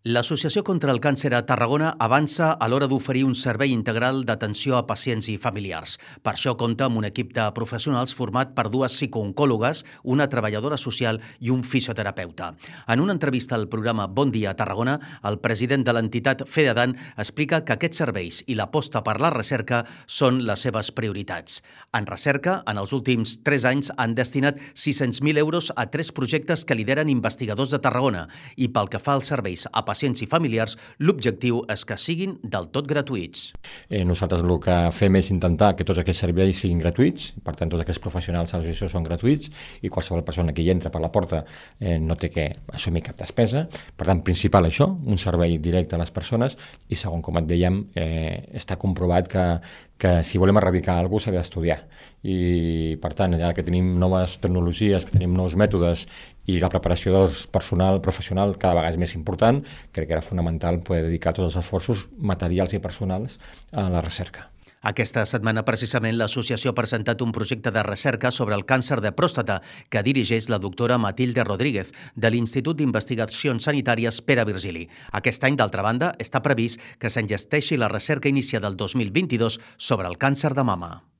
L'Associació contra el Càncer a Tarragona avança a l'hora d'oferir un servei integral d'atenció a pacients i familiars. Per això compta amb un equip de professionals format per dues psicooncòlogues, una treballadora social i un fisioterapeuta. En una entrevista al programa Bon Dia a Tarragona, el president de l'entitat Fededan explica que aquests serveis i l'aposta per la recerca són les seves prioritats. En recerca, en els últims 3 anys han destinat 600.000 euros a 3 projectes que lideren investigadors de Tarragona i pel que fa als serveis a pacients i familiars, l'objectiu és que siguin del tot gratuïts. Nosaltres el que fem és intentar que tots aquests serveis siguin gratuïts, per tant tots aquests professionals a l'associació són gratuïts i qualsevol persona que hi entra per la porta no té que assumir cap despesa. Per tant, principal això, un servei directe a les persones i segon, com et dèiem, està comprovat que si volem erradicar alguna cosa s'ha d'estudiar. I per tant, ara que tenim noves tecnologies, que tenim nous mètodes i la preparació del personal professional cada vegada és més important, crec que era fonamental poder dedicar tots els esforços materials i personals a la recerca. Aquesta setmana, precisament, l'associació ha presentat un projecte de recerca sobre el càncer de pròstata que dirigeix la doctora Matilde Rodríguez, de l'Institut d'Investigacions Sanitàries Pere Virgili. Aquest any, d'altra banda, està previst que s'enllesteixi la recerca iniciada el 2022 sobre el càncer de mama.